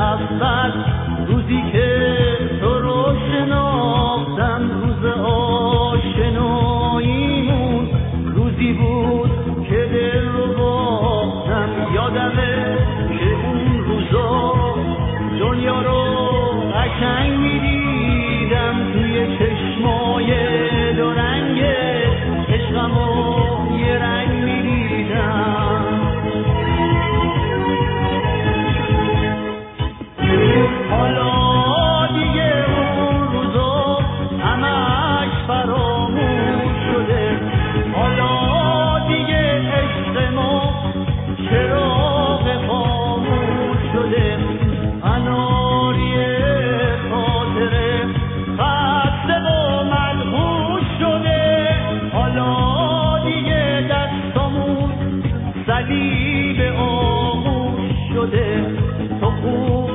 اول روزی که تو رو شناختم، روز آشناییمون روزی بود که دل رو باختم. یادمه که اون روزا دنیا رو قشنگ میدیدم، توی چشمای دو رنگ عشقم و یه رنگ میدیدم. حالا دیگه اون روزا همش فراموش شده، حالا دیگه عشق ما چراغ خاموش شده. اناری خاطره خسته و مدهوش شده، حالا دیگه دستامون صلیب آغوش شده. تو خوب